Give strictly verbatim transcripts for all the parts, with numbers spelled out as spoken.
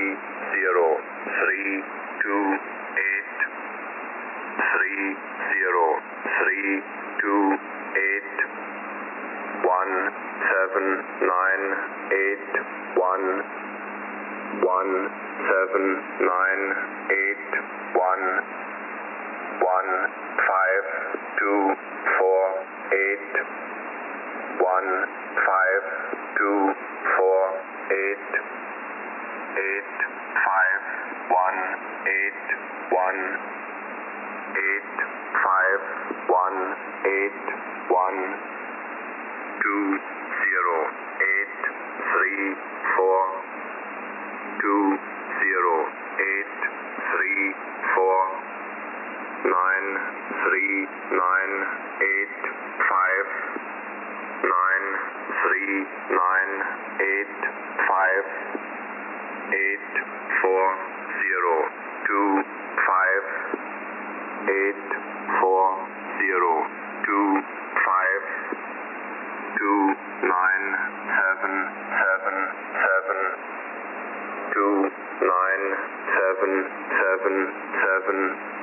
three zero three two eight three zero three two eight one seven nine eight one one seven nine eight one one five two four eight one five two four eight eight five one eight one eight five one eight one two zero eight three four two zero eight three four nine three nine eight five nine three nine eight five eight four zero two five eight four zero two five two nine seven seven seven two nine seven seven seven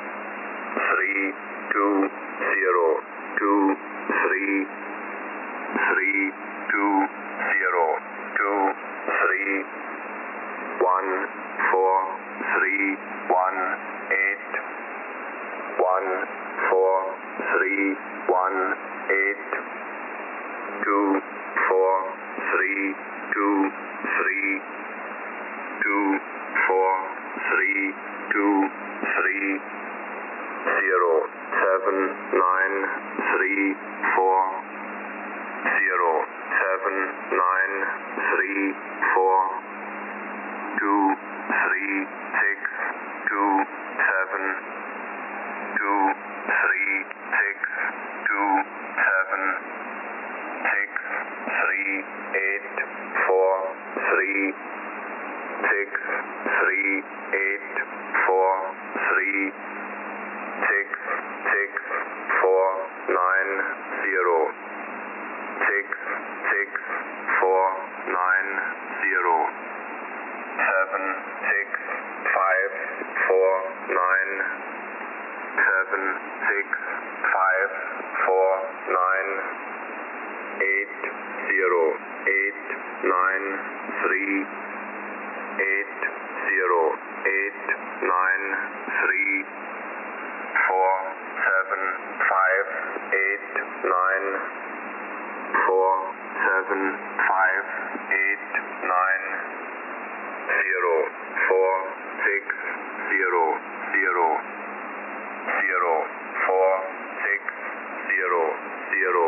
three two zero two three three two zero two three one four three one eight one four three one eight two four three two three two four three two three zero seven nine three four zero seven nine three four two three six two seven two three six two seven six three eight four three six three eight four three six six four nine zero six six four nine zero seven six five four nine seven six five four nine eight zero eight nine three eight zero eight nine three four seven five eight nine four seven five eight nine zero four six zero zero zero four six zero zero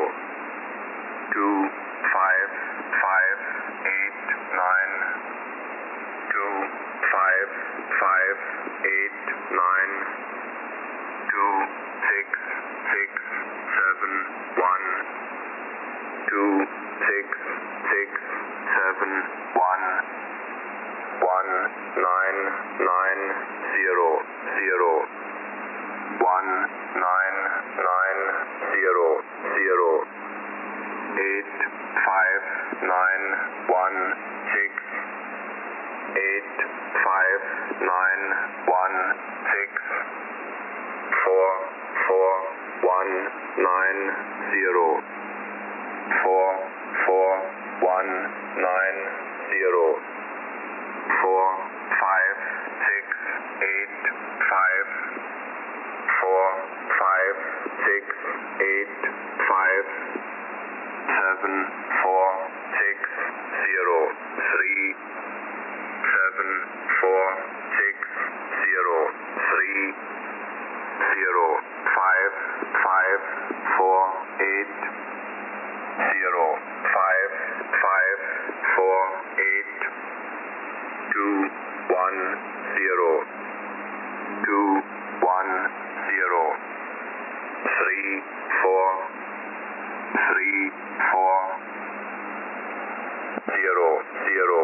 two five five eight nine two five five eight nine two six six seven one two six six seven one one nine nine zero zero one nine nine zero zero eight five nine one six eight five nine one six four four one nine zero four four one nine zero four five six eight five four five six eight five seven four six zero three seven four six zero three zero five five four eight zero five five four eight two one zero two one zero three four three four zero zero